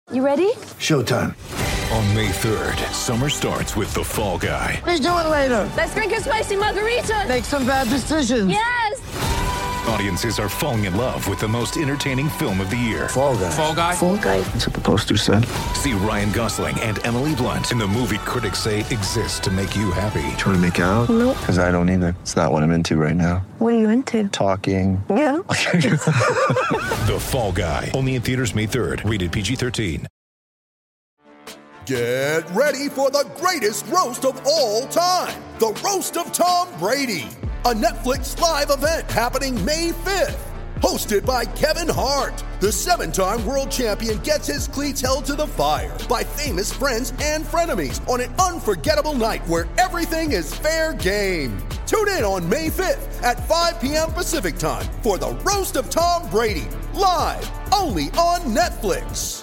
You ready? Showtime. On May 3rd, summer starts with The Fall Guy. Let's do it later. Let's drink a spicy margarita. Make some bad decisions. Yes! Audiences are falling in love with the most entertaining film of the year. Fall Guy. Fall Guy? Fall guy. That's what the poster said. See Ryan Gosling and Emily Blunt in the movie critics say exists to make you happy. Trying to make it out? Nope. Because I don't either. It's not what I'm into right now. What are you into? Talking. Yeah. The Fall Guy. Only in theaters May 3rd. Rated PG-13. Get ready for the greatest roast of all time. The Roast of Tom Brady. A Netflix live event happening May 5th. Hosted by Kevin Hart. The 7-time world champion gets his cleats held to the fire by famous friends and frenemies on an unforgettable night where everything is fair game. Tune in on May 5th at 5 p.m. Pacific time for the Roast of Tom Brady. Live only on Netflix.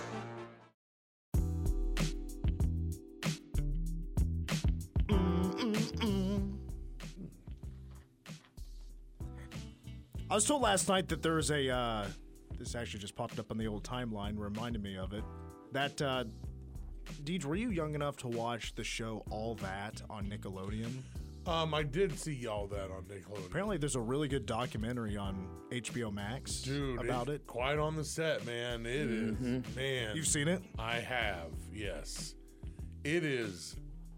I was told last night that there was a, this actually just popped up on the old timeline, reminded me of it, that, Deej, were you young enough to watch the show All That on Nickelodeon? I did see all that on Nickelodeon. Apparently there's a really good documentary on HBO Max Dude, about it. Quite on the set, man. It is, man. You've seen it? I have, yes. It is,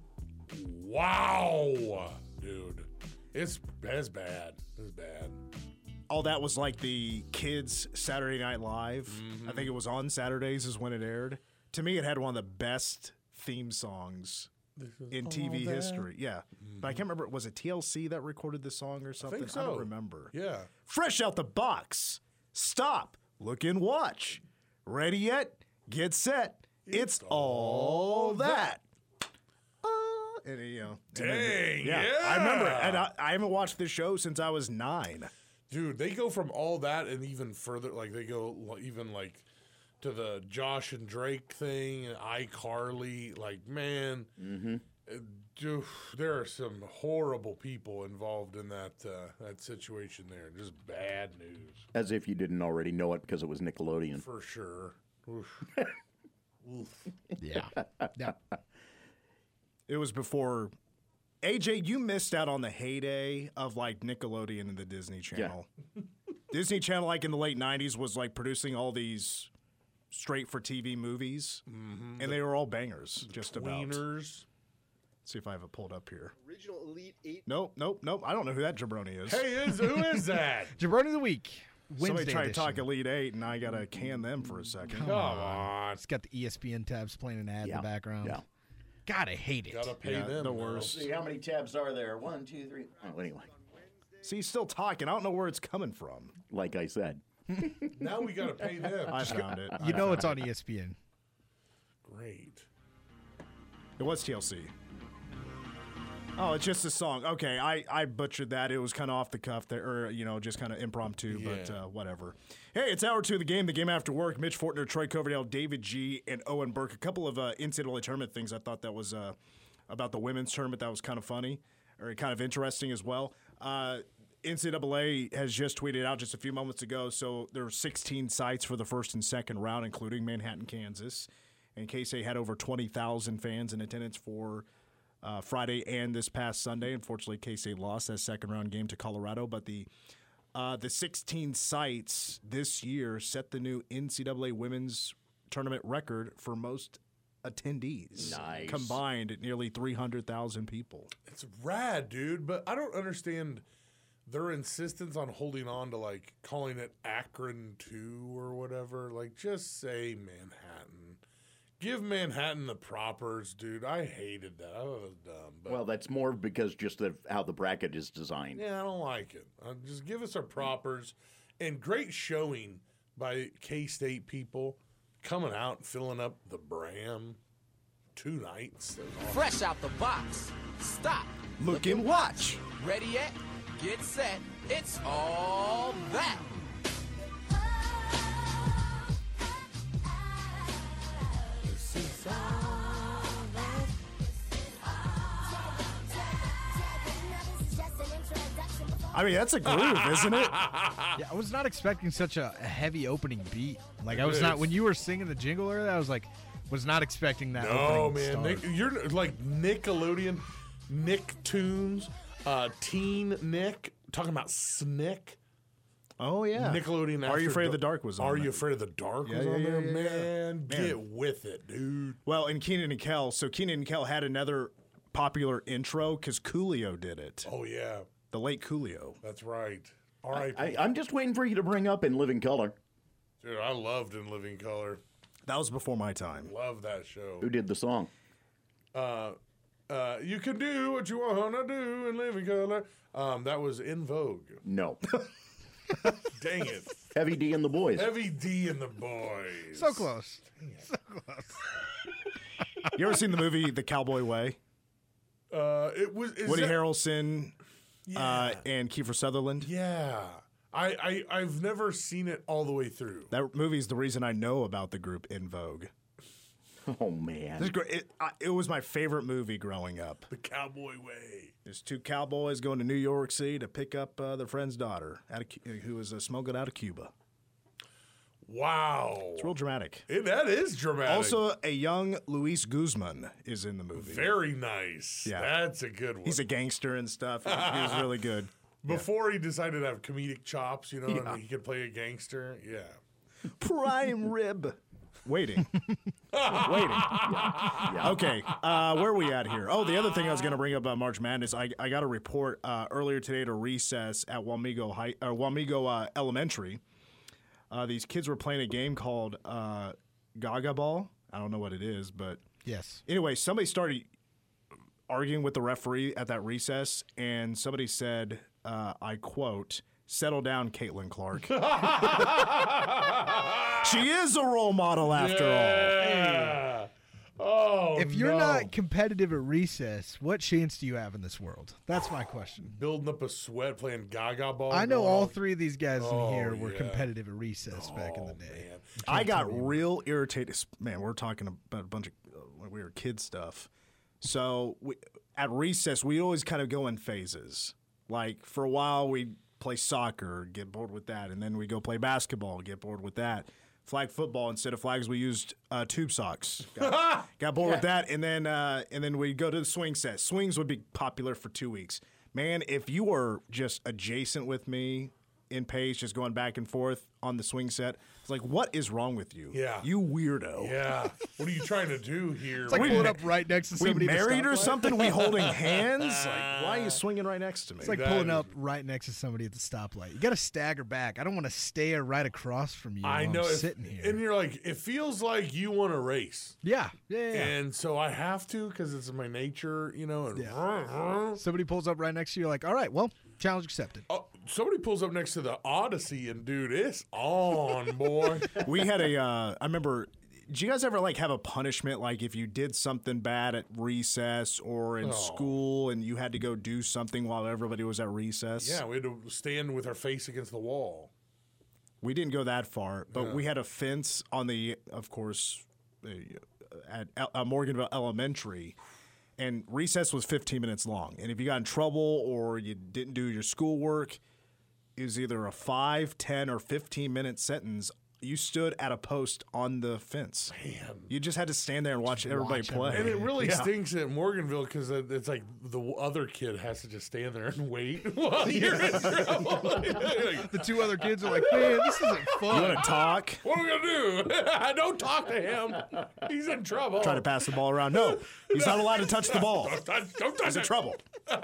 wow, dude. It's bad. It's bad. All That was like the kids' Saturday Night Live. I think it was on Saturdays is when it aired. To me, it had one of the best theme songs in TV history. Yeah. But I can't remember. Was it TLC that recorded the song or something? I think so. I don't remember. Yeah. Fresh out the box. Stop. Look and watch. Ready yet? Get set. It's all that. And, you know, Dang, yeah. I remember it. And I haven't watched this show since I was 9. Dude, they go from all that and even further. Like, they go even, like, to the Josh and Drake thing and iCarly. Like, man, dude, there are some horrible people involved in that situation there. Just bad news. As if you didn't already know it because it was Nickelodeon. For sure. Oof. Oof. Yeah. It was before... AJ, you missed out on the heyday of, like, Nickelodeon and the Disney Channel. Yeah. Disney Channel, like, in the late 90s was, like, producing all these straight-for-TV movies, and they were all bangers, just about. Tweeners. See if I have it pulled up here. Original Elite 8. Nope. I don't know who that jabroni is. Hey, who is that? Jabroni of the Week. Wednesday Somebody tried to edition. talk Elite 8, and I got to can them for a second. Come on. It's got the ESPN tabs playing an ad in the background. Yeah. God, I hate it. Gotta pay them. the worst. See, how many tabs are there? 1, 2, 3. Oh, anyway, See, he's still talking. I don't know where it's coming from. like I said. Now we gotta pay them. I found it. You know it's on ESPN. Great. It was TLC. Oh, it's just a song. Okay, I butchered that. It was kind of off the cuff there, or, you know, just kind of impromptu, but whatever. Hey, it's hour 2 of the game after work. Mitch Fortner, Troy Coverdale, David G., and Owen Burke. A couple of NCAA tournament things I thought that was about the women's tournament that was kind of funny, or kind of interesting as well. NCAA has just tweeted out just a few moments ago, so there are 16 sites for the first and second round, including Manhattan, Kansas. And K-State had over 20,000 fans in attendance for Friday and this past Sunday. Unfortunately, K-State lost that second-round game to Colorado, but the 16 sites this year set the new NCAA women's tournament record for most attendees. Nice. Combined at nearly 300,000 people. It's rad, dude, but I don't understand their insistence on holding on to, like, calling it Akron 2 or whatever. Like, just say Manhattan. Give Manhattan the propers, dude. I hated that. I thought it was dumb. But Well, that's more because just of how the bracket is designed. yeah, I don't like it. Just give us our propers. And great showing by K-State people coming out and filling up the Bram 2 nights. That was awesome. Fresh out the box. Stop. Look and watch. Ready yet? Get set. It's all that. I mean, that's a groove, isn't it? Yeah, I was not expecting such a heavy opening beat. Like, I was not, when you were singing the jingle earlier, I was like, was not expecting that. No, opening man. start. You're like Nickelodeon, Nicktoons, Teen Nick, talking about Snick. Oh, yeah. Nickelodeon. Are You After Afraid of the Dark was on Are there. You Afraid of the Dark Yeah, was on yeah, there? yeah, yeah. Man, get with it, dude. Well, and Kenan and Kel. So Kenan and Kel had another popular intro because Coolio did it. Oh, yeah. The late Coolio. That's right. All right. I'm just waiting for you to bring up In Living Color. Dude, I loved In Living Color. That was before my time. Love that show. Who did the song? You can do what you want to do in Living Color. That was In Vogue. No. Dang it. Heavy D and the Boys. Heavy D and the Boys. So close. So close. You ever seen the movie The Cowboy Way? It was Woody Harrelson and Kiefer Sutherland. Yeah. I've never seen it all the way through. That movie's the reason I know about the group In Vogue. Oh, man. This is great. It was my favorite movie growing up. The Cowboy Way. There's two cowboys going to New York City to pick up their friend's daughter who was smuggling out of Cuba. Wow. It's real dramatic. That is dramatic. Also, a young Luis Guzman is in the movie. Very nice. Yeah. That's a good one. He's a gangster and stuff. He was really good. Before he decided to have comedic chops, and he could play a gangster. Yeah. Prime rib. Waiting. Yeah. Okay, where are we at here? Oh, the other thing I was going to bring up about March Madness, I got a report earlier today to Recess at Wamego Elementary. These kids were playing a game called Gaga Ball. I don't know what it is, but yes. Anyway, somebody started arguing with the referee at that recess, and somebody said, I quote, "Settle down, Caitlin Clark." She is a role model after all. Oh, if you're not competitive at recess, what chance do you have in this world? That's my question. Building up a sweat playing Gaga Ball. I know going all on. three of these guys in here were yeah. competitive at recess back in the day. Man. I got real irritated. Man, we're talking about a bunch of when we were kid stuff. So at recess, we always kind of go in phases. Like for a while, we'd play soccer, get bored with that, and then we go play basketball, get bored with that. Flag football, instead of flags, we used tube socks. Got bored with that, and then we go to the swing set. Swings would be popular for 2 weeks. Man, if you were just adjacent with me in pace, just going back and forth on the swing set, it's like, what is wrong with you? Yeah. You weirdo. Yeah. What are you trying to do here? It's like pulling up right next to We somebody. at the married or stoplight. something? We holding hands? Like, why are you swinging right next to me? It's like pulling up right next to somebody at the stoplight. You got to stagger back. I don't want to stare right across from you. I while know. I'm sitting here. And you're like, it feels like you want to race. Yeah. And so I have to because it's my nature, And Somebody pulls up right next to you. You're like, all right, well, challenge accepted. Oh, somebody pulls up next to the Odyssey, and dude, it's on, boy. We had I remember, did you guys ever have a punishment, like if you did something bad at recess or in school and you had to go do something while everybody was at recess? Yeah, we had to stand with our face against the wall. We didn't go that far, but we had a fence on of course, at Morganville Elementary. And recess was 15 minutes long. And if you got in trouble or you didn't do your schoolwork, it was either a 5, 10, or 15-minute sentence. You stood at a post on the fence. Man. You just had to stand there and watch everybody play. And it really stinks at Morganville because it's like the other kid has to just stand there and wait while you're in trouble. The two other kids are like, man, this isn't fun. You want to talk? What are we going to do? Don't talk to him. He's in trouble. Try to pass the ball around. No, he's not allowed to touch the ball. Don't touch He's in it. trouble.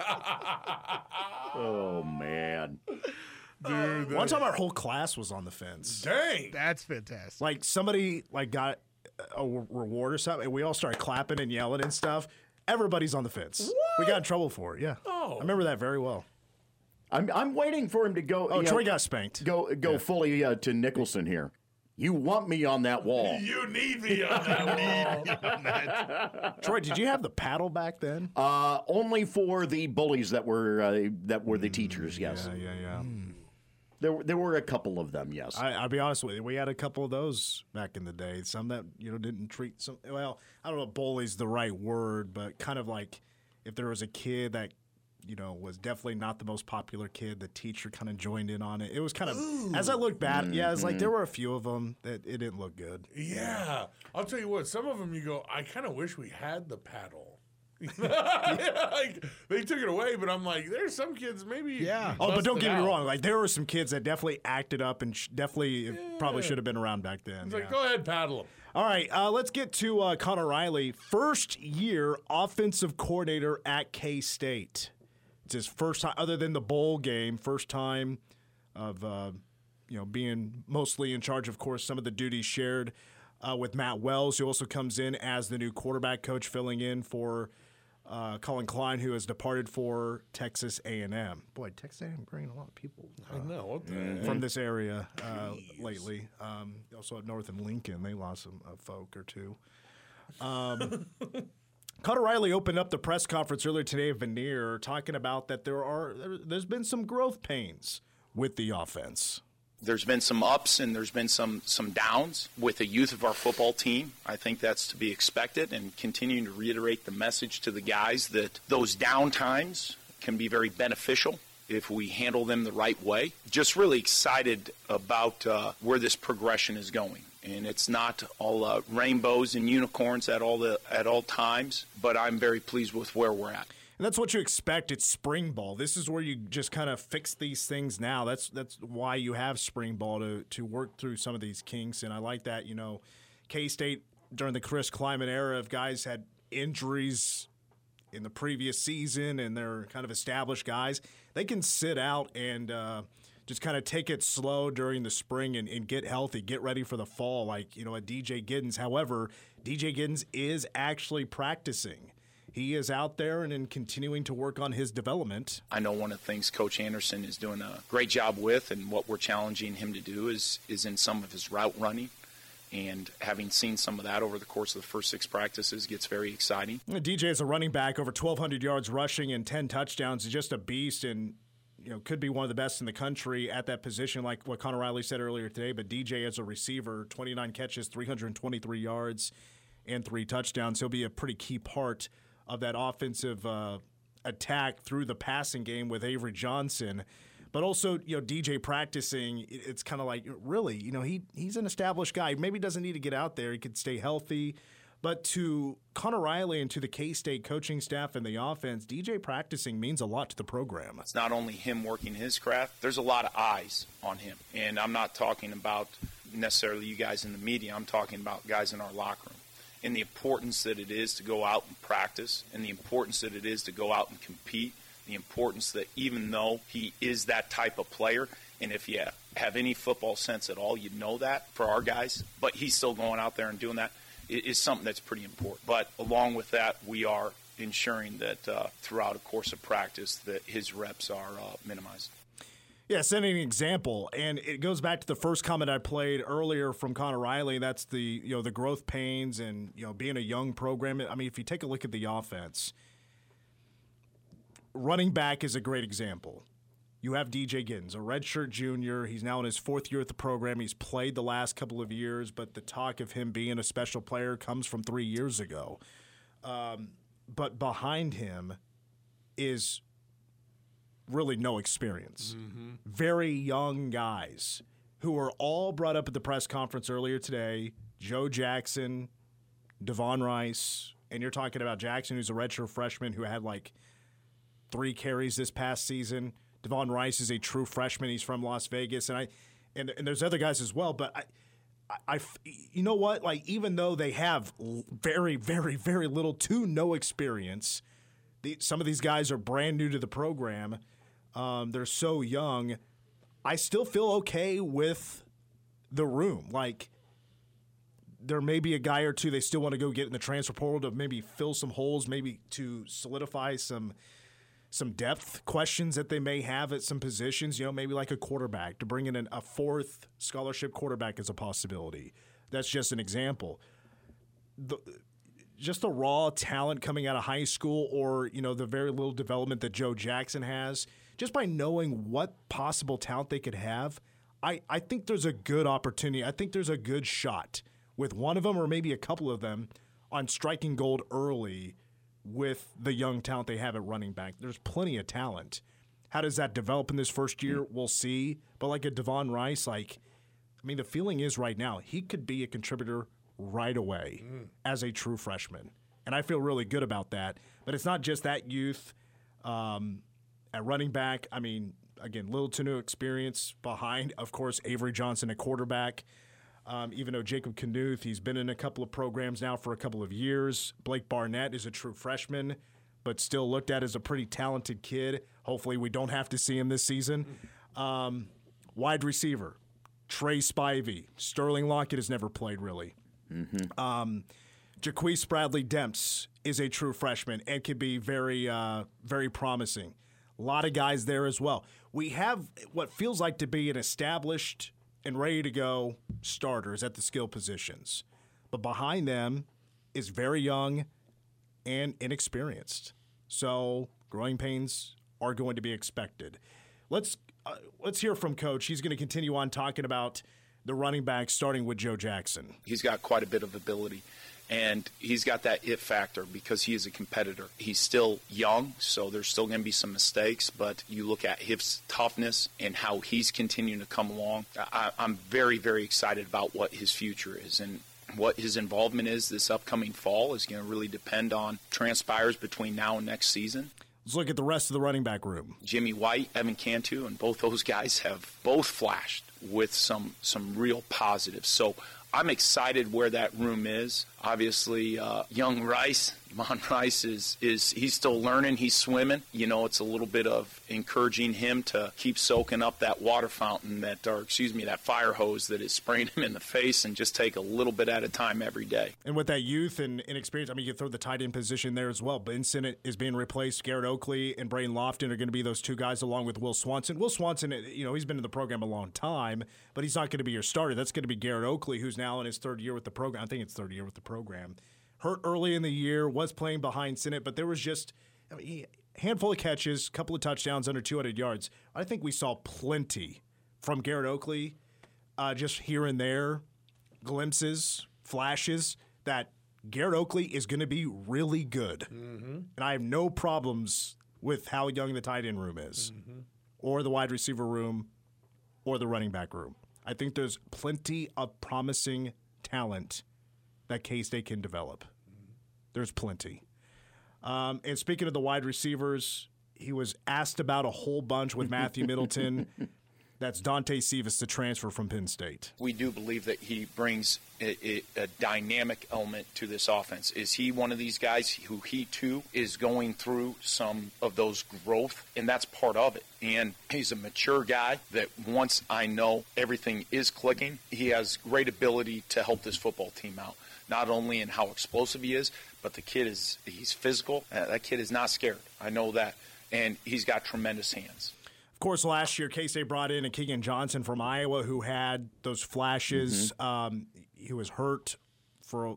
Oh, man. Dude, One time our whole class was on the fence. Dang. That's fantastic. Like somebody got a reward or something, and we all started clapping and yelling and stuff. Everybody's on the fence. What? We got in trouble for it. Yeah. Oh. I remember that very well. I'm waiting for him to go. Oh, Troy got spanked. Go fully to Nicholson here. You want me on that wall? You need me on that wall. Troy, did you have the paddle back then? Only for the bullies that were the teachers. Yes. Yeah. There were a couple of them. Yes. I'll be honest with you. We had a couple of those back in the day. Some that didn't treat some. Well, I don't know if bully's the right word, but kind of like if there was a kid that was definitely not the most popular kid. The teacher kind of joined in on it. It was kind of, as I look back, it's like there were a few of them that it didn't look good. Yeah. I'll tell you what, some of them you go, I kind of wish we had the paddle. Like, they took it away, but I'm like, there's some kids maybe. Yeah. Oh, but don't get me out. wrong. Like, there were some kids that definitely acted up and definitely probably should have been around back then. It's like, go ahead, paddle them. All right, let's get to Connor Riley, first-year offensive coordinator at K-State. It's his first time, other than the bowl game, first time of being mostly in charge. Of course, some of the duties shared with Matt Wells, who also comes in as the new quarterback coach, filling in for Colin Klein, who has departed for Texas A&M. Boy, Texas A&M bringing a lot of people. I know what the From this area lately. Also up north in Lincoln, they lost some folk or two. Connor Riley opened up the press conference earlier today at Veneer, talking about that there's been some growth pains with the offense. There's been some ups and there's been some downs with the youth of our football team. I think that's to be expected, and continuing to reiterate the message to the guys that those down times can be very beneficial if we handle them the right way. Just really excited about where this progression is going. And it's not all rainbows and unicorns at all times, but I'm very pleased with where we're at. And that's what you expect at spring ball. This is where you just kind of fix these things now. That's why you have spring ball to work through some of these kinks. And I like that, K-State during the Chris Kleiman era, if guys had injuries in the previous season and they're kind of established guys, they can sit out and just kind of take it slow during the spring and get healthy, get ready for the fall, like, at DJ Giddens. However, DJ Giddens is actually practicing. He is out there and continuing to work on his development. I know one of the things Coach Anderson is doing a great job with, and what we're challenging him to do is in some of his route running. And having seen some of that over the course of the first 6 practices gets very exciting. DJ is a running back, over 1,200 yards rushing and 10 touchdowns. He's just a beast and could be one of the best in the country at that position, like what Connor Riley said earlier today. But DJ as a receiver, 29 catches, 323 yards, and 3 touchdowns. He'll be a pretty key part of that offensive attack through the passing game with Avery Johnson. But also, DJ practicing, it's kind of like, really, he's an established guy. Maybe doesn't need to get out there. He could stay healthy. But to Connor Riley and to the K-State coaching staff and the offense, DJ practicing means a lot to the program. It's not only him working his craft. There's a lot of eyes on him. And I'm not talking about necessarily you guys in the media. I'm talking about guys in our locker room. And the importance that it is to go out and practice, and the importance that it is to go out and compete, the importance that even though he is that type of player, and if you have any football sense at all, you know that for our guys, but he's still going out there and doing that, is something that's pretty important. But along with that, we are ensuring that throughout a course of practice that his reps are minimized. Yeah, setting an example, and it goes back to the first comment I played earlier from Connor Riley. That's the the growth pains and being a young program. I mean, if you take a look at the offense, running back is a great example. You have DJ Giddens, a redshirt junior. He's now in his 4th year at the program. He's played the last couple of years, but the talk of him being a special player comes from 3 years ago. But behind him is really no experience. Mm-hmm. Very young guys who were all brought up at the press conference earlier today. Joe Jackson, Devon Rice, and you're talking about Jackson, who's a redshirt freshman who had like 3 carries this past season. Devon Rice is a true freshman. He's from Las Vegas, and there's other guys as well. But I you know what? Like, even though they have very, very, very little to no experience, some of these guys are brand new to the program. They're so young. I still feel okay with the room. Like, there may be a guy or two they still want to go get in the transfer portal to maybe fill some holes, maybe to solidify some depth questions that they may have at some positions, maybe like a quarterback, to bring in a 4th scholarship quarterback is a possibility. That's just an example. Just the raw talent coming out of high school, or, the very little development that Joe Jackson has, just by knowing what possible talent they could have, I think there's a good opportunity. I think there's a good shot with one of them or maybe a couple of them on striking gold early with the young talent they have at running back. There's plenty of talent. How does that develop in this first year? We'll see. But like a Devon Rice, the feeling is right now he could be a contributor right away as a true freshman. And I feel really good about that. But it's not just that youth at running back. Again, little to no experience behind, of course, Avery Johnson at quarterback. Even though Jacob Knuth, he's been in a couple of programs now for a couple of years. Blake Barnett is a true freshman, but still looked at as a pretty talented kid. Hopefully we don't have to see him this season. Wide receiver, Trey Spivey. Sterling Lockett has never played, really. Jaquise Bradley-Demps is a true freshman and can be very, very promising. A lot of guys there as well. We have what feels like to be an established and ready to go starters at the skill positions. But behind them is very young and inexperienced. So growing pains are going to be expected. Let's hear from Coach. He's going to continue on talking about the running backs, starting with Joe Jackson. He's got quite a bit of ability, and he's got that it factor because he is a competitor. He's still young, so there's still going to be some mistakes, but you look at his toughness and how he's continuing to come along. I'm very, very excited about what his future is, and what his involvement is this upcoming fall is going to really depend on transpires between now and next season. Let's look at the rest of the running back room. Jimmy White, Evan Cantu, and both those guys have both flashed with some real positives. So I'm excited where that room is. Obviously, young Rice, Mon Rice he's still learning. He's swimming. It's a little bit of encouraging him to keep soaking up that water fountain, that fire hose that is spraying him in the face, and just take a little bit at a time every day. And with that youth and inexperience, you throw the tight end position there as well. Ben Sinnott is being replaced. Garrett Oakley and Braden Lofton are going to be those two guys along with Will Swanson. Will Swanson, he's been in the program a long time, but he's not going to be your starter. That's going to be Garrett Oakley, who's now in his third year with the program. I think it's third year with the program. Hurt early in the year, was playing behind Sinnott, but there was just a handful of catches, a couple of touchdowns under 200 yards. I think we saw plenty from Garrett Oakley, just here and there, glimpses, flashes, that Garrett Oakley is going to be really good. And I have no problems with how young the tight end room is, or the wide receiver room, or the running back room. I think there's plenty of promising talent that K-State can develop. There's plenty. And speaking of the wide receivers, he was asked about a whole bunch with Matthew Middleton. That's Dante Cephas, the transfer from Penn State. We do believe that he brings a dynamic element to this offense. Is he one of these guys who he, too, is going through some of those growth? And that's part of it. And he's a mature guy that once I know everything is clicking, he has great ability to help this football team out. Not only in how explosive he is, but the kid he's physical. That kid is not scared. I know that. And he's got tremendous hands. Of course, last year, K-State brought in a Keegan Johnson from Iowa who had those flashes. He was hurt for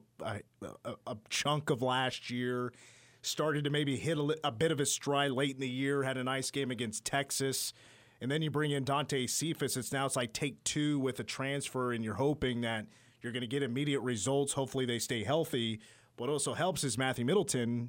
a chunk of last year. Started to maybe hit a bit of his stride late in the year. Had a nice game against Texas. And then you bring in Dante Cephas. It's like take two with a transfer, and you're hoping that you're going to get immediate results. Hopefully they stay healthy. What also helps is Matthew Middleton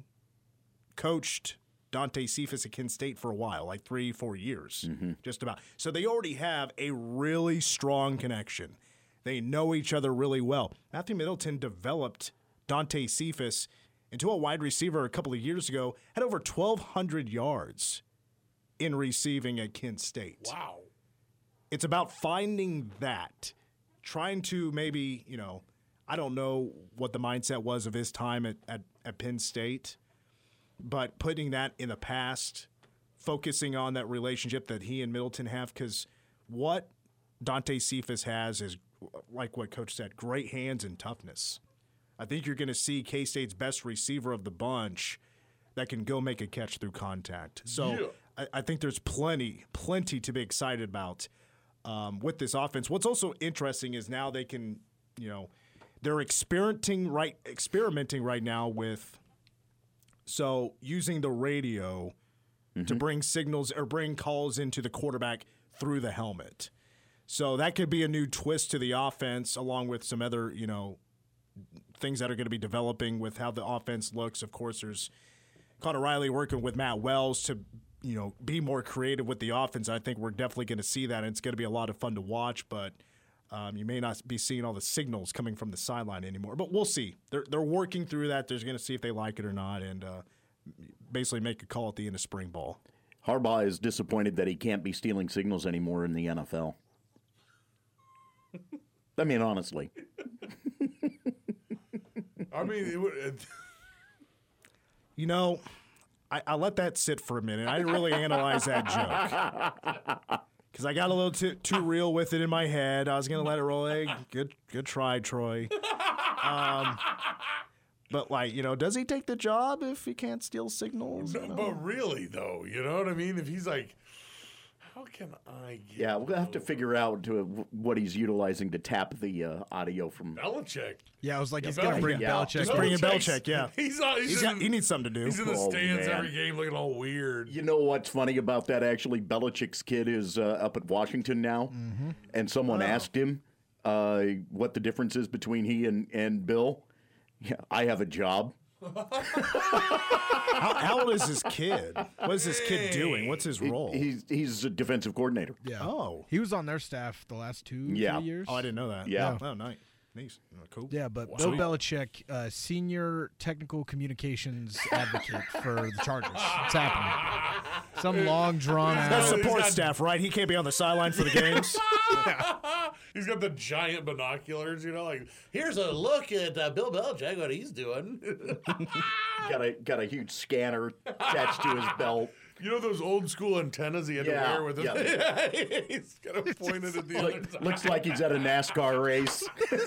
coached Dante Cephas at Kent State for a while, like 3-4 years, just about. So they already have a really strong connection. They know each other really well. Matthew Middleton developed Dante Cephas into a wide receiver a couple of years ago, had over 1,200 yards in receiving at Kent State. Wow. It's about finding that. Trying to maybe, I don't know what the mindset was of his time at Penn State, but putting that in the past, focusing on that relationship that he and Middleton have, because what Dante Cephas has is, like what Coach said, great hands and toughness. I think you're going to see K-State's best receiver of the bunch that can go make a catch through contact. So I think there's plenty to be excited about. With this offense. What's also interesting is now they can, they're experimenting right now with, using the radio to bring signals or bring calls into the quarterback through the helmet. So that could be a new twist to the offense, along with some other, things that are going to be developing with how the offense looks. Of course, there's Connor Riley working with Matt Wells to, be more creative with the offense. I think we're definitely going to see that, and it's going to be a lot of fun to watch, but you may not be seeing all the signals coming from the sideline anymore. But we'll see. They're working through that. They're going to see if they like it or not and basically make a call at the end of spring ball. Harbaugh is disappointed that he can't be stealing signals anymore in the NFL. I mean, honestly. I mean, I let that sit for a minute. I didn't really analyze that joke because I got a little too real with it in my head. I was going to let it roll. Hey, good try, Troy. But, does he take the job if he can't steal signals? No, but really, though, you know what I mean? If he's like, how can I get... Yeah, we'll have to figure out what he's utilizing to tap the audio from... Belichick. Yeah, I was like, he's going to bring Belichick. Just bring in Belichick, yeah. He needs something to do. He's in the stands every game looking all weird. You know what's funny about that, actually? Belichick's kid is up at Washington now, and someone asked him what the difference is between he and Bill. Yeah, I have a job. How old is his kid? What is this kid doing? What's his role? He's a defensive coordinator. Yeah. Oh. He was on their staff the last 3 years. Oh, I didn't know that. Yeah. Oh, nice. Cool. Yeah, but Bill Belichick, senior technical communications advocate for the Chargers. It's happening. Some long drawn out. That's support staff, right? He can't be on the sideline for the games. He's got the giant binoculars, like, here's a look at Bill Belichick, what he's doing. got a huge scanner attached to his belt. You know those old school antennas he had to wear with him? Yeah. He's kind of pointed at the other side. Looks like he's at a NASCAR race.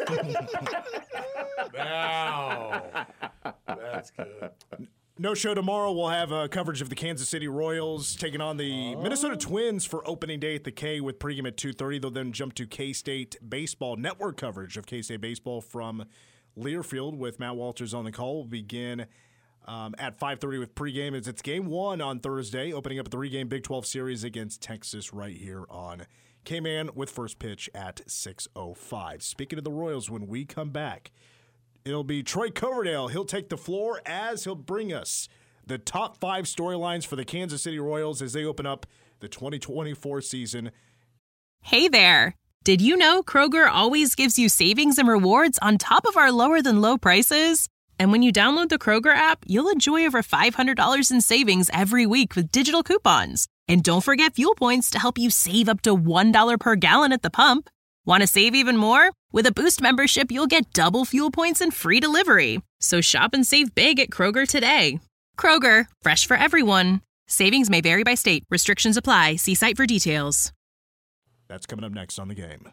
Now. That's good. No show tomorrow. We'll have coverage of the Kansas City Royals taking on the Minnesota Twins for opening day at the K with pregame at 2:30. They'll then jump to K-State baseball. Network coverage of K-State baseball from Learfield with Matt Walters on the call. We'll begin at 5:30 with pregame. It's game one on Thursday, opening up a 3-game Big 12 series against Texas right here on K-Man with first pitch at 6:05. Speaking of the Royals, when we come back, it'll be Troy Coverdale. He'll take the floor as he'll bring us the top 5 storylines for the Kansas City Royals as they open up the 2024 season. Hey there. Did you know Kroger always gives you savings and rewards on top of our lower-than-low prices? And when you download the Kroger app, you'll enjoy over $500 in savings every week with digital coupons. And don't forget fuel points to help you save up to $1 per gallon at the pump. Want to save even more? With a Boost membership, you'll get double fuel points and free delivery. So shop and save big at Kroger today. Kroger, fresh for everyone. Savings may vary by state. Restrictions apply. See site for details. That's coming up next on The Game.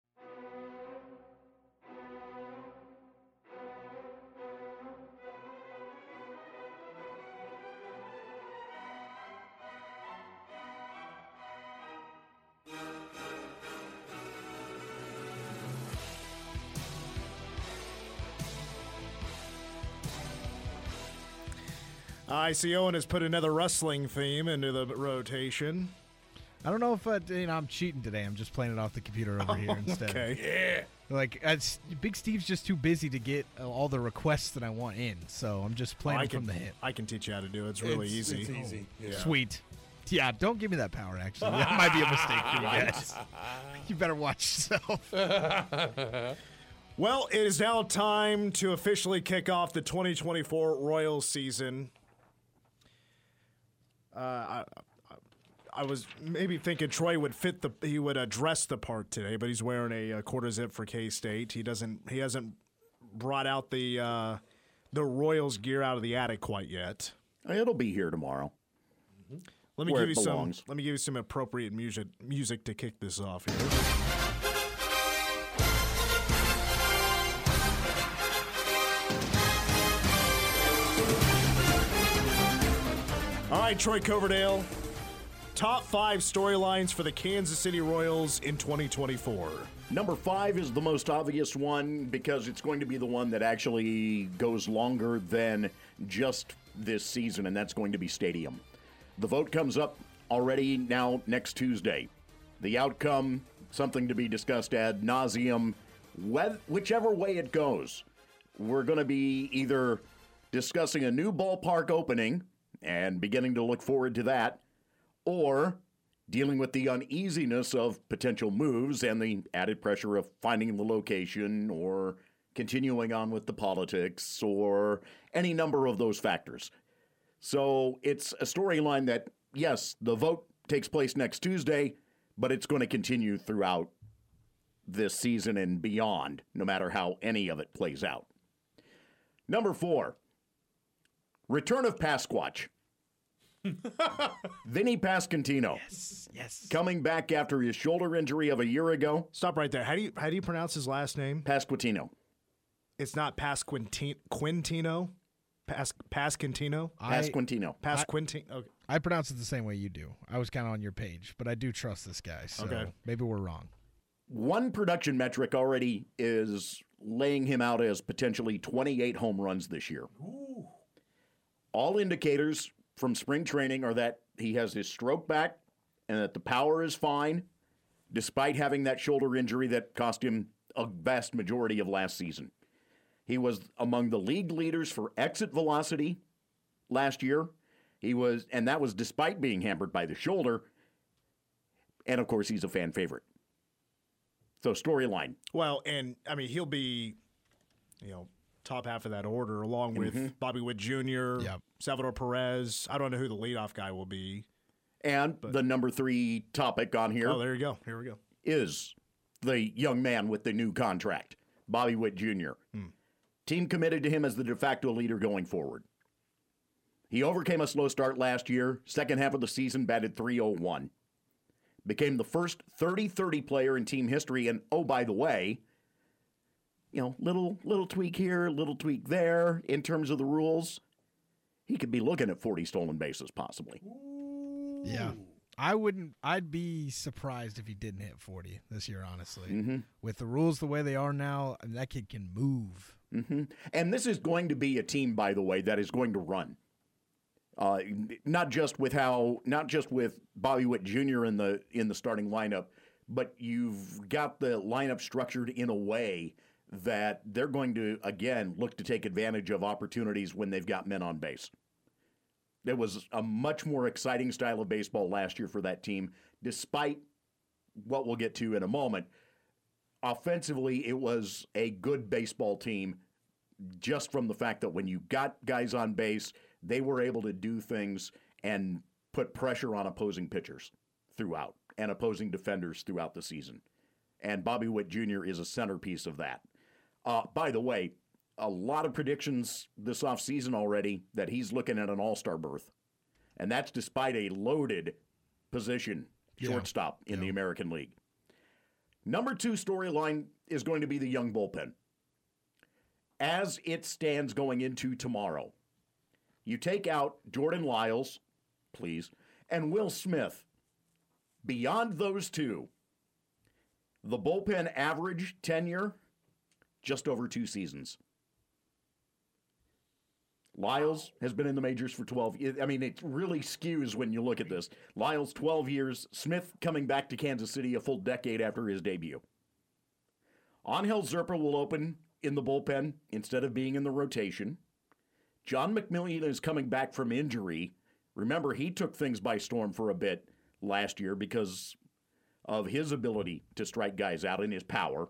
I see Owen has put another wrestling theme into the rotation. I don't know if I'm cheating today. I'm just playing it off the computer over here instead. Okay. Yeah. Big Steve's just too busy to get all the requests that I want in, so I'm just playing from the hip. I can teach you how to do it. It's really easy. It's easy. Yeah. Sweet. Yeah, don't give me that power, actually. That might be a mistake for you guys. You better watch yourself. Well, it is now time to officially kick off the 2024 Royals season. I was maybe thinking Troy would he would dress the part today, but he's wearing a quarter zip for K-State. He hasn't brought out the Royals gear out of the attic quite yet. It'll be here tomorrow. Let me give you some appropriate music to kick this off here. All right, Troy Coverdale. Top 5 storylines for the Kansas City Royals in 2024. Number 5 is the most obvious one because it's going to be the one that actually goes longer than just this season, and that's going to be Stadium. The vote comes up already now next Tuesday. The outcome, something to be discussed ad nauseum. Whichever way it goes, we're going to be either discussing a new ballpark opening, and beginning to look forward to that, or dealing with the uneasiness of potential moves and the added pressure of finding the location or continuing on with the politics or any number of those factors. So it's a storyline that, yes, the vote takes place next Tuesday, but it's going to continue throughout this season and beyond, no matter how any of it plays out. Number 4, return of Pasquatch. Vinny Pasquantino. Yes. Coming back after his shoulder injury of a year ago. Stop right there. How do you pronounce his last name? Pasquantino. It's not Pasquantino. Pasquantino. Pasquantino. Pasquantino. Okay. I pronounce it the same way you do. I was kind of on your page, but I do trust this guy, so maybe we're wrong. One production metric already is laying him out as potentially 28 home runs this year. Ooh. All indicators from spring training are that he has his stroke back and that the power is fine, despite having that shoulder injury that cost him a vast majority of last season. He was among the league leaders for exit velocity last year. And that was despite being hampered by the shoulder. And of course, he's a fan favorite. So storyline. Well, and I mean, he'll be, top half of that order along with Bobby Witt Jr., Salvador Perez. I don't know who the leadoff guy will be. And the number 3 topic on here. Oh, there you go. Here we go. Is the young man with the new contract, Bobby Witt Jr. Team committed to him as the de facto leader going forward. He overcame a slow start last year. Second half of the season, batted .301. Became the first 30-30 player in team history. And, oh, by the way, little tweak here, little tweak there in terms of the rules. He could be looking at 40 stolen bases possibly. Yeah. I'd be surprised if he didn't hit 40 this year, honestly. With the rules the way they are now, that kid can move. And this is going to be a team, by the way, that is going to run. Not just with Bobby Witt Jr. in the starting lineup, but you've got the lineup structured in a way that they're going to, again, look to take advantage of opportunities when they've got men on base. There was a much more exciting style of baseball last year for that team, despite what we'll get to in a moment. Offensively, it was a good baseball team just from the fact that when you got guys on base, they were able to do things and put pressure on opposing pitchers throughout and opposing defenders throughout the season. And Bobby Witt Jr. is a centerpiece of that. By the way, a lot of predictions this offseason already that he's looking at an all-star berth. And that's despite a loaded position, shortstop in the American League. Number 2 storyline is going to be the young bullpen. As it stands going into tomorrow, you take out Jordan Lyles, please, and Will Smith. Beyond those two, the bullpen average tenure, just over 2 seasons. Lyles has been in the majors for 12 years. I mean, it really skews when you look at this. Lyles, 12 years. Smith coming back to Kansas City a full decade after his debut. Angel Zerpa will open in the bullpen instead of being in the rotation. John McMillian is coming back from injury. Remember, he took things by storm for a bit last year because of his ability to strike guys out and his power.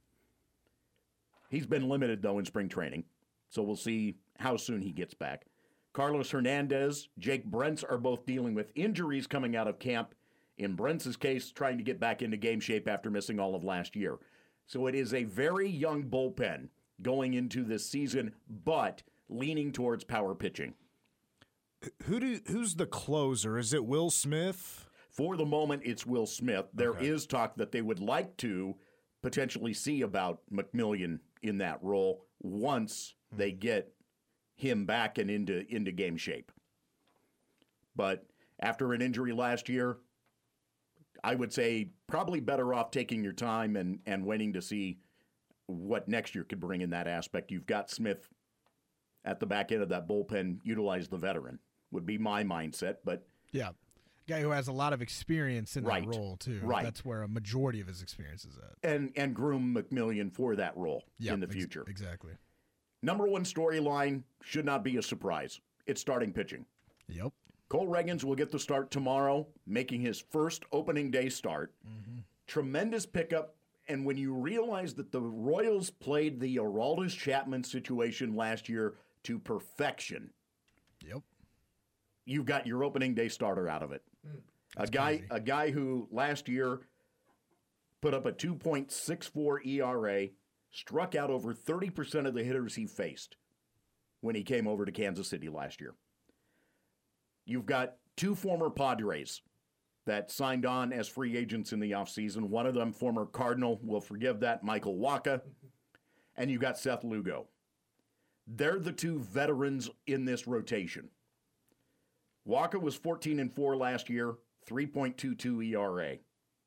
He's been limited, though, in spring training, so we'll see how soon he gets back. Carlos Hernandez, Jake Brentz are both dealing with injuries coming out of camp. In Brentz's case, trying to get back into game shape after missing all of last year. So it is a very young bullpen going into this season, but leaning towards power pitching. Who's the closer? Is it Will Smith? For the moment, it's Will Smith. There is talk that they would like to potentially see about McMillian in that role once they get him back and into game shape. But after an injury last year, I would say probably better off taking your time and waiting to see what next year could bring in that aspect. You've got Smith at the back end of that bullpen. Utilize the veteran would be my mindset. But yeah, guy who has a lot of experience in that role too. Right, that's where a majority of his experience is at. And groom McMillian for that role in the future. Exactly. Number 1 storyline should not be a surprise. It's starting pitching. Yep. Cole Reagans will get the start tomorrow, making his first opening day start. Mm-hmm. Tremendous pickup. And when you realize that the Royals played the Aroldis Chapman situation last year to perfection, yep, you've got your opening day starter out of it. A guy who last year put up a 2.64 ERA, struck out over 30% of the hitters he faced when he came over to Kansas City last year. You've got two former Padres that signed on as free agents in the offseason. One of them, former Cardinal, we'll forgive that, Michael Wacha. And you got Seth Lugo. They're the two veterans in this rotation. Wacha was 14-4 last year, 3.22 ERA.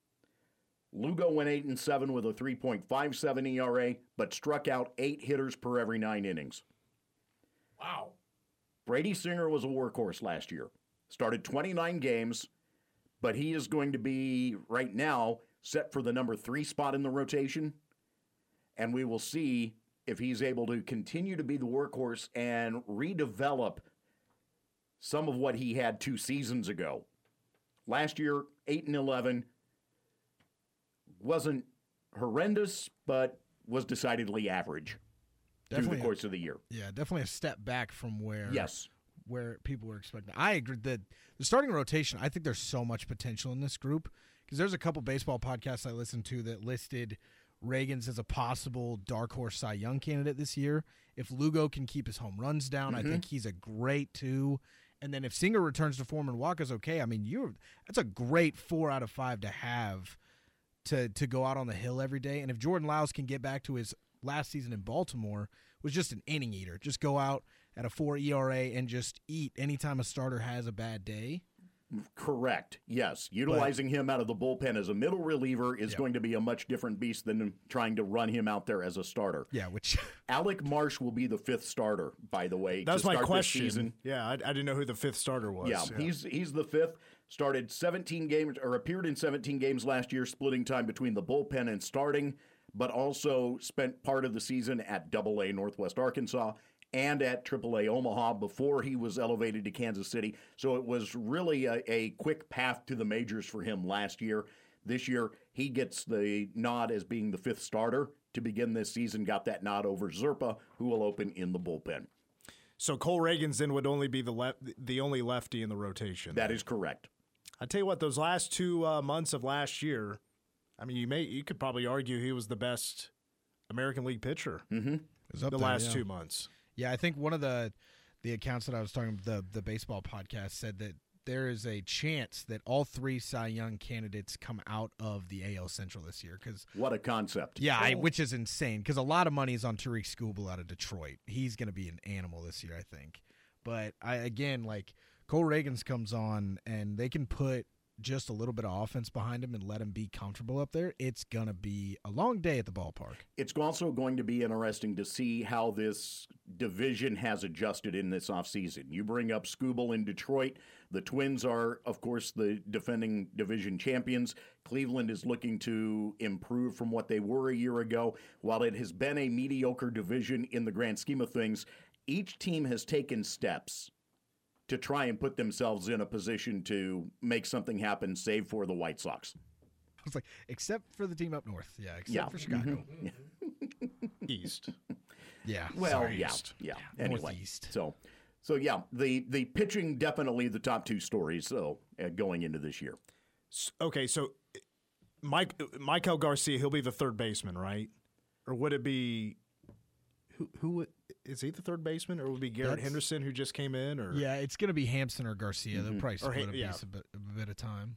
Lugo went 8-7 with a 3.57 ERA, but struck out 8 hitters per every 9 innings. Wow. Brady Singer was a workhorse last year. Started 29 games, but he is going to be, right now, set for the number 3 spot in the rotation. And we will see if he's able to continue to be the workhorse and redevelop some of what he had 2 seasons ago. Last year, 8-11, wasn't horrendous, but was decidedly average through the course of the year. Yeah, definitely a step back from where people were expecting. I agree that the starting rotation, I think there's so much potential in this group because there's a couple baseball podcasts I listened to that listed Reagans as a possible dark horse Cy Young candidate this year. If Lugo can keep his home runs down, I think he's a great 2. And then if Singer returns to form and Walker's okay, I mean, that's a great 4 out of 5 to have to go out on the hill every day. And if Jordan Lyles can get back to his last season in Baltimore, was just an inning eater. Just go out at a 4 ERA and just eat anytime a starter has a bad day. Correct. Yes. Utilizing him out of the bullpen as a middle reliever is going to be a much different beast than trying to run him out there as a starter. Yeah, which Alec Marsh will be the 5th starter, by the way. That's my question. Yeah, I didn't know who the 5th starter was. Yeah, he's the 5th. Started 17 games, or appeared in 17 games last year, splitting time between the bullpen and starting, but also spent part of the season at AA Northwest Arkansas and at AAA Omaha before he was elevated to Kansas City. So it was really a quick path to the majors for him last year. This year, he gets the nod as being the 5th starter to begin this season, got that nod over Zerpa, who will open in the bullpen. So Cole Reagans then would only be the only lefty in the rotation. That is correct. I tell you what, those last 2 months of last year, I mean, you could probably argue he was the best American League pitcher the last 2 months. Yeah, I think one of the accounts that I was talking about, the baseball podcast, said that there is a chance that all 3 Cy Young candidates come out of the AL Central this year. What a concept. Yeah, which is insane because a lot of money is on Tariq Skubal out of Detroit. He's going to be an animal this year, I think. But, Cole Reagans comes on and they can put just a little bit of offense behind him and let him be comfortable up there, it's going to be a long day at the ballpark. It's also going to be interesting to see how this division has adjusted in this offseason. You bring up Skubal in Detroit. The Twins are, of course, the defending division champions. Cleveland is looking to improve from what they were a year ago. While it has been a mediocre division in the grand scheme of things, each team has taken steps to try and put themselves in a position to make something happen, save for the White Sox. I was like, except for the team up north. Yeah, except for Chicago. East. Yeah. Well, East. Yeah. Anyway, Northeast. So yeah, the pitching definitely the top 2 stories going into this year. Okay, so Michael Garcia, he'll be the 3rd baseman, right? Or would it be who is he the 3rd baseman, or would it be Garrett Henderson who just came in? Or yeah, it's going to be Hampson or Garcia. They'll probably split a bit of time.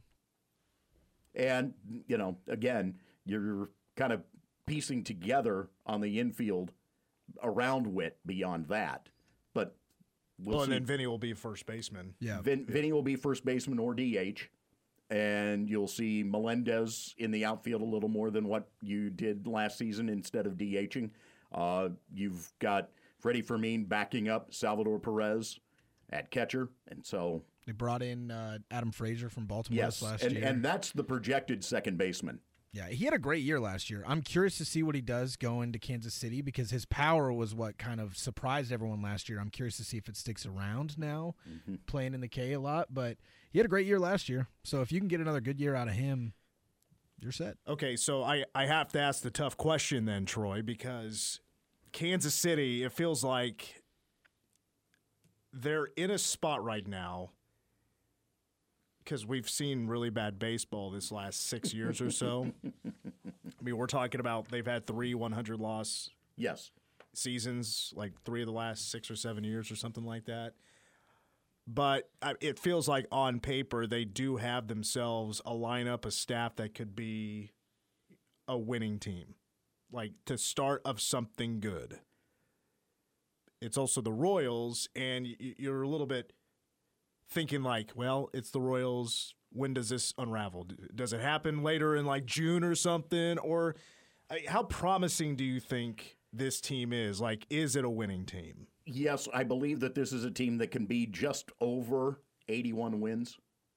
And again, you're kind of piecing together on the infield around Witt beyond that, but we'll see. And then Vinny will be first baseman. Yeah, Vinny will be first baseman or DH. And you'll see Melendez in the outfield a little more than what you did last season instead of DHing. You've got Freddie Fermin backing up Salvador Perez at catcher, and so they brought in Adam Frazier from Baltimore last year. And that's the projected second baseman Yeah, he had a great year last year. I'm curious to see what he does going to Kansas City because his power was what kind of surprised everyone last year. I'm curious to see if it sticks around now, playing in the K a lot. But he had a great year last year. So if you can get another good year out of him, you're set. Okay, so I have to ask the tough question then, Troy, because Kansas City, it feels like they're in a spot right now because we've seen really bad baseball this last 6 years or so. I mean, we're talking about they've had 3 100-loss seasons, like 3 of the last 6 or 7 years or something like that. But it feels like on paper they do have themselves a lineup, a staff that could be a winning team, like to start of something good. It's also the Royals, and you're a little bit thinking like, well, it's the Royals. When does this unravel? Does it happen later in like June or something? Or how promising do you think this team is? Like, is it a winning team? Yes, I believe that this is a team that can be just over 81 wins.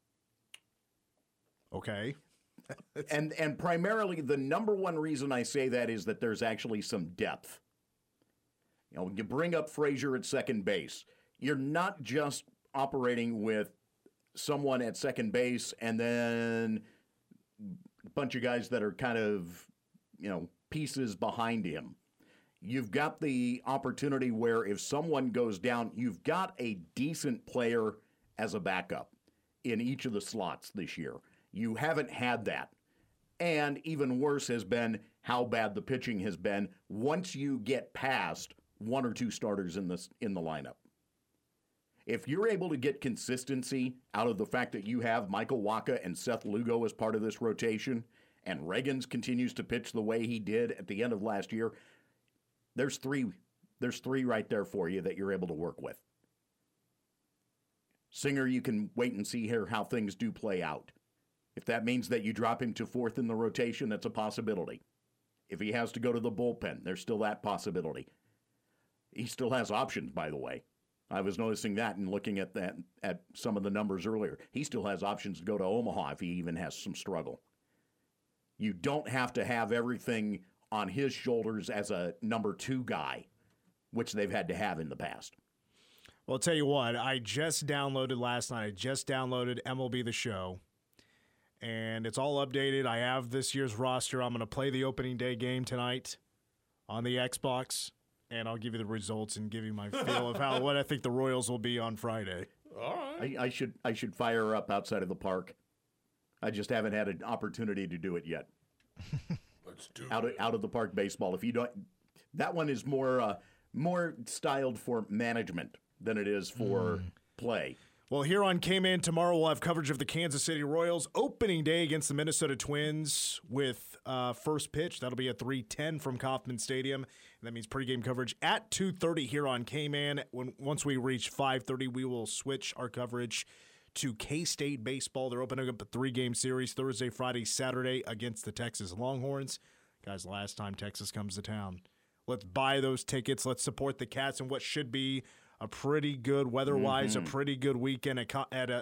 Okay. and primarily the number one reason I say that is that there's actually some depth. You know, when you bring up Frazier at second base, you're not just operating with someone at second base and then a bunch of guys that are kind of, you know, pieces behind him. You've got the opportunity where if someone goes down, you've got a decent player as a backup in each of the slots this year. You haven't had that. And even worse has been how bad the pitching has been once you get past 1 or 2 starters in the lineup. If you're able to get consistency out of the fact that you have Michael Wacha and Seth Lugo as part of this rotation, and Reagans continues to pitch the way he did at the end of last year, there's three right there for you that you're able to work with. Singer, you can wait and see here how things do play out. If that means that you drop him to 4th in the rotation, that's a possibility. If he has to go to the bullpen, there's still that possibility. He still has options, by the way. I was noticing that and looking at that at some of the numbers earlier. He still has options to go to Omaha if he even has some struggle. You don't have to have everything on his shoulders as a number 2 guy, which they've had to have in the past. Well, I'll tell you what, I just downloaded last night. I just downloaded MLB The Show, and it's all updated. I have this year's roster. I'm going to play the opening day game tonight on the Xbox, and I'll give you the results and give you my feel of what I think the Royals will be on Friday. All right. I should fire her up outside of the park. I just haven't had an opportunity to do it yet. Let's do out of the park baseball. If you don't, that one is more styled for management than it is for play. Well, here on K-Man tomorrow, we'll have coverage of the Kansas City Royals opening day against the Minnesota Twins with first pitch. That'll be at 3:10 from Kauffman Stadium. And that means pregame coverage at 2:30 here on K-Man. Once we reach 5:30, we will switch our coverage to K-State baseball. They're opening up a 3-game series Thursday, Friday, Saturday against the Texas Longhorns. Guys, last time Texas comes to town. Let's buy those tickets. Let's support the Cats in what should be a pretty good, weather-wise, a pretty good weekend at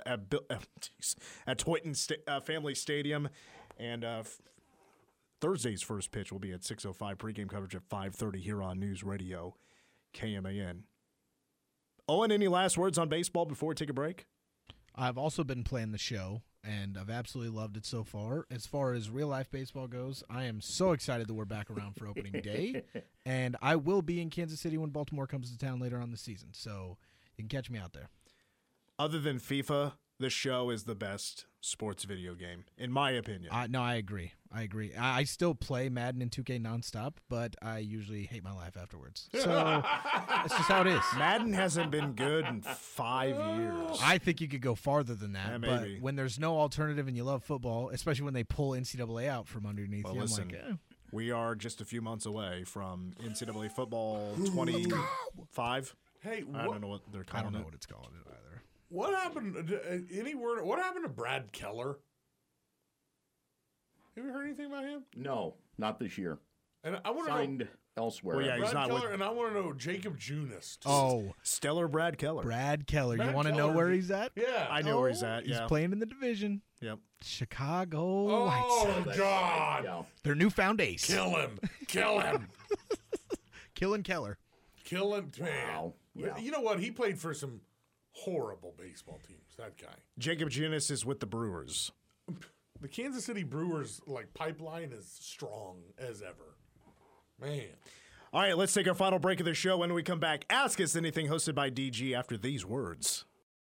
Toyton Family Stadium. And Thursday's first pitch will be at 6:05. Pregame coverage at 5:30 here on News Radio KMAN. Owen, any last words on baseball before we take a break? I've also been playing the show, and I've absolutely loved it so far. As far as real-life baseball goes, I am so excited that we're back around for opening day, and I will be in Kansas City when Baltimore comes to town later on the season, so you can catch me out there. Other than FIFA, the show is the best sports video game, in my opinion. No, I agree. I still play Madden and 2K nonstop, but I usually hate my life afterwards. So that's just how it is. Madden hasn't been good in 5 years. I think you could go farther than that. Yeah, but maybe. when there's no alternative and you love football, especially when they pull NCAA out from underneath you, listen, I'm like, eh. We are just a few months away from NCAA football 25. Hey, I don't know what they're calling it. I don't know what it's called either. What happened? Any word? What happened to Brad Keller? Have you heard anything about him? No, not this year. And I want signed to elsewhere. Well, yeah, he's Brad not Keller, with. and I want to know Jacob Junis. Stellar Brad Keller. Brad Keller. Brad You want to know Keller, where he's at? Yeah. I know where he's at. He's Yeah. playing in the division. Yep. Chicago White Oh, Sox. God. Yeah. Their newfound ace. Kill him. Kill him. Killing Keller. Kill him. Man. Wow. Yeah. You know what? He played for some horrible baseball teams, that guy. Jacob Junis is with the Brewers. The Kansas City Brewers pipeline is strong as ever. Man. All right, let's take our final break of the show. When we come back, Ask Us Anything, hosted by DG after these words.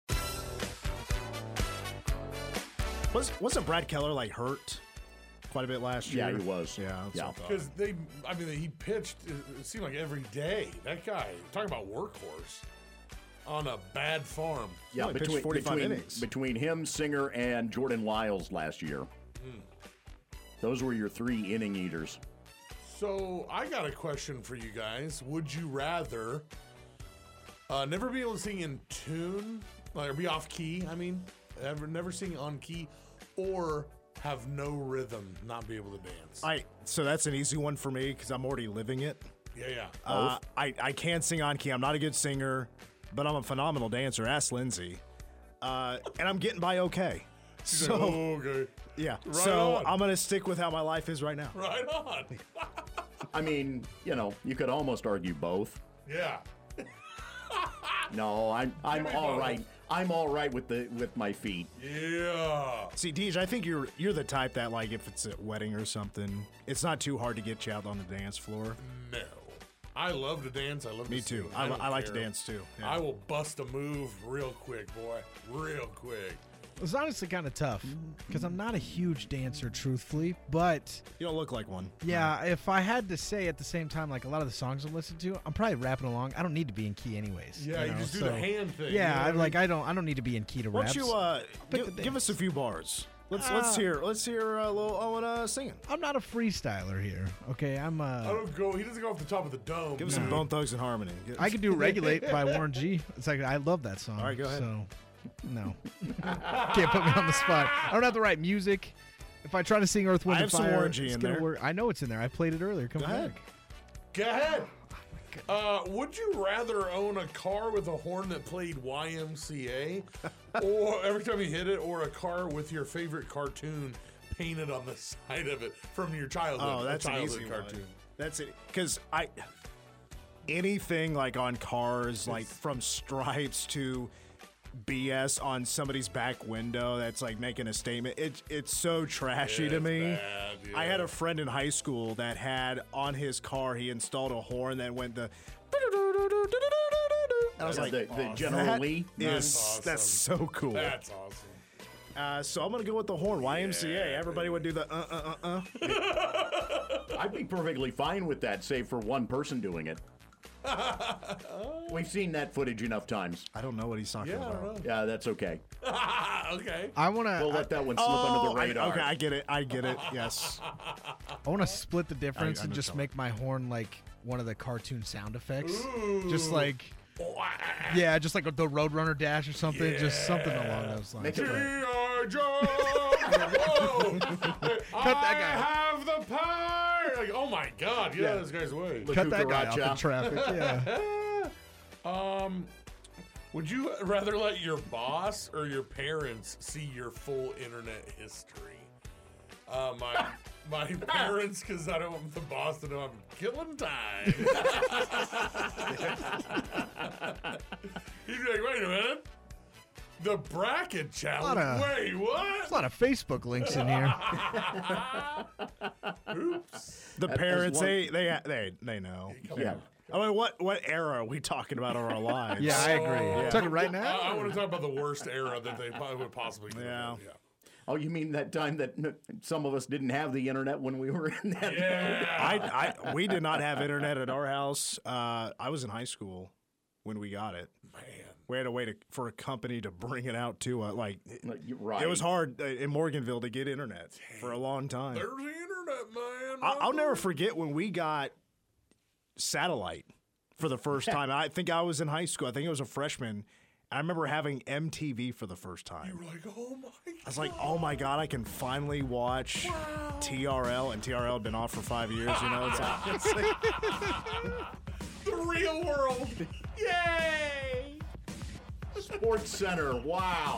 Wasn't Brad Keller hurt quite a bit last year? Yeah, he was. Yeah, that's what I thought. Because he pitched, it seemed like every day. That guy, talking about workhorse on a bad farm. Yeah, He pitched 45 innings. Between him, Singer, and Jordan Lyles last year. Those were your 3 inning eaters. So I got a question for you guys. Would you rather never be able to sing in tune, or be off key, never sing on key, or have no rhythm, not be able to dance? So that's an easy one for me because I'm already living it. Yeah. I can't sing on key. I'm not a good singer, but I'm a phenomenal dancer. Ask Lindsay. And I'm getting by okay. So, okay. Yeah. Right so on. I'm going to stick with how my life is right now. Right on. You could almost argue both. Yeah. No, I'm all right. I'm all right with my feet. Yeah. See, Deej, I think you're the type that, like, if it's a wedding or something, it's not too hard to get you out on the dance floor. No. I love to dance. I love Me to too. sing. I like to care. dance too. Yeah. I will bust a move real quick, boy. Real quick. It's honestly kind of tough because I'm not a huge dancer, truthfully, but You don't look like one. yeah, if I had to say at the same time, like a lot of the songs I'm listening to, I'm probably rapping along. I don't need to be in key anyways. Yeah, you know, just do so- the hand thing. Yeah, you know I'm what like I don't need to be in key to Why rap. don't you give us a few bars? Let's hear a little Owen singing. I'm not a freestyler here. Okay, I'm I don't go. He doesn't go off the top of the dome. Give us some Bone Thugs and Harmony. I could do "Regulate" by Warren G. It's like I love that song. All right, go ahead. So, no, can't put me on the spot. I don't have the right music. If I try to sing Earth, Wind, I and have some Fire, Warren G it's in gonna there. work. I know it's in there. I played it earlier. Come Go ahead. back. Go ahead. Would you rather own a car with a horn that played YMCA, or every time you hit it, or a car with your favorite cartoon painted on the side of it from your childhood? Oh, that's an childhood easy cartoon. one. That's it. Because anything like on cars, like from stripes to BS on somebody's back window that's like making a statement. It's so trashy Yeah, to it's me. bad, yeah. I had a friend in high school that had on his car, he installed a horn that went the. I was like, the General that Lee. is- that's so cool. That's awesome. So I'm gonna go with the horn. YMCA. Everybody would do the I'd be perfectly fine with that, save for one person doing it. We've seen that footage enough times. I don't know what he's talking Yeah, I about. don't know. Yeah, that's okay. Okay. I want to. We'll let that one slip under the radar. Okay, I get it. Yes. I want to split the difference I and know just some. make my horn like one of the cartoon sound effects. Ooh. Just like, yeah, just like the Roadrunner dash or something. Just something along those lines. Make it G.I. Joe! Whoa! that guy. I have the power! Like, oh my God, get out of this guy's way. Cut that guy off Cucaracha. in traffic. Yeah. Would you rather let your boss or your parents see your full internet history? My parents, because I don't want the boss to know I'm killing time. He'd be like, wait a minute. The bracket challenge? Wait, what? There's a lot of Facebook links in here. Oops. The parents, they know. Yeah. I mean, what era are we talking about in our lives? Yeah, I agree. Yeah. Talking right now. I want to talk about the worst era that they would possibly get. Yeah. Oh, you mean that time that some of us didn't have the internet when we were in that? Yeah. We did not have internet at our house. I was in high school when we got it. Man. We had to wait for a company to bring it out to You're right. It was hard in Morganville to get internet for a long time. There's the internet, man. I'll never forget when we got satellite for the first time. I think I was in high school. I think I was a freshman. I remember having MTV for the first time. You were like, oh my God. I was like, oh my God, I can finally watch TRL. And TRL had been off for 5 years, you know? It's like, the real world. Yay! Sports Center. Wow.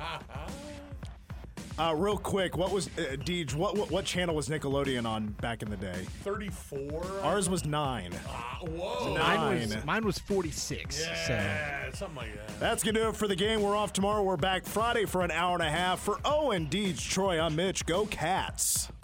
Real quick, what was Deej? What channel was Nickelodeon on back in the day? 34. Ours was 9. Whoa. 9. Mine was 46. Yeah, something like that. That's gonna do it for the game. We're off tomorrow. We're back Friday for an hour and a half. For Owen, Deej, Troy, I'm Mitch. Go Cats.